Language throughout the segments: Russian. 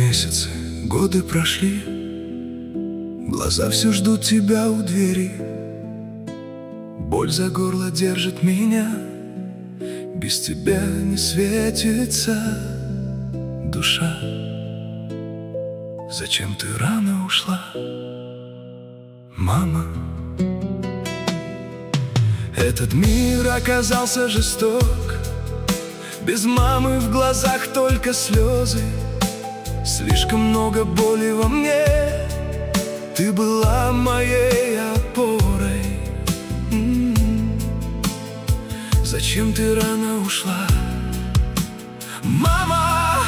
Месяцы, годы прошли, глаза все ждут тебя у двери. Боль за горло держит меня, без тебя не светится душа. Зачем ты рано ушла, мама? Этот мир оказался жесток, без мамы в глазах только слезы. Слишком много боли во мне, ты была моей опорой. Зачем ты рано ушла, мама?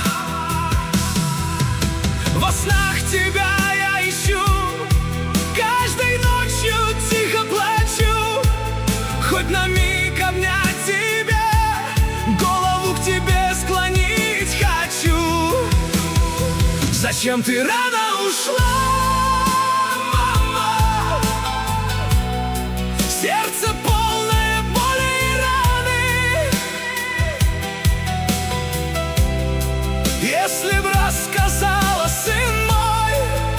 Во снах тебя я ищу, каждой ночью тихо плачу. Хоть на миг обнять тебя, голову к тебе склонить хочу. Зачем ты рано ушла, мама? Сердце полное боли и раны. Если б рассказала, сын мой,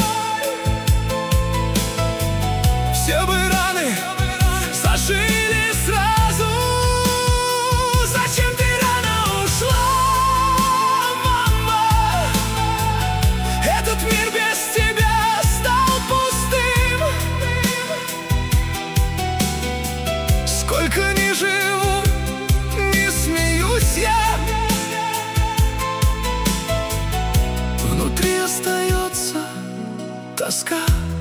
все бы раны зажили сразу. Зачем ты рано ушла, мама? Этот мир без тебя стал пустым. Сколько ни живу, не смеюсь я, внутри остается тоска.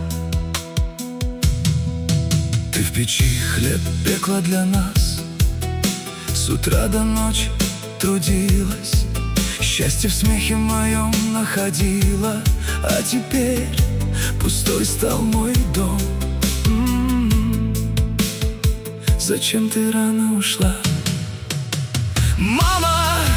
Ты в печи хлеб пекла для нас, с утра до ночи трудилась, счастье в смехе моем находила. А теперь пустой стал мой дом. Зачем ты рано ушла, мама?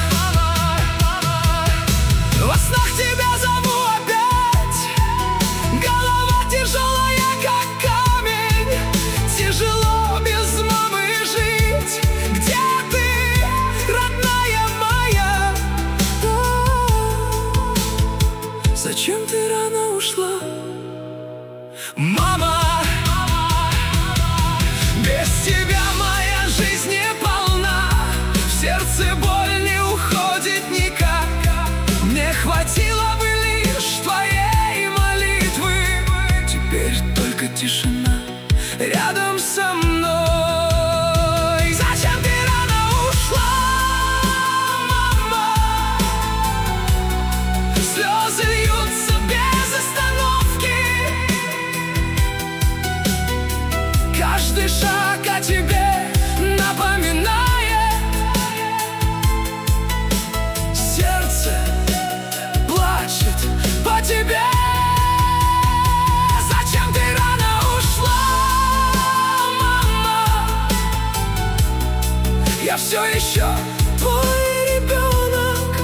Во снах тебя зову опять, голова тяжелая, как камень. Тяжело без мамы жить. Где ты, родная моя? Зачем ты рано ушла, мама? Без тебя моя жизнь не полна, в сердце боль не уходит никак. Мне хватило бы лишь твоей молитвы, теперь только тишина рядом со мной. Зачем ты рано ушла, мама? Слезы льются без остановки, каждый шаг о тебе напоминает. Сердце плачет по тебе. Зачем ты рано ушла, мама? Я все еще твой ребенок.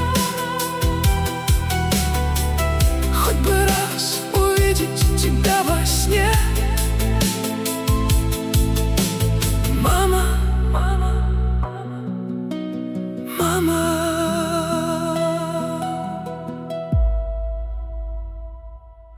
Хоть бы раз увидеть тебя во сне, мама, мама, мама.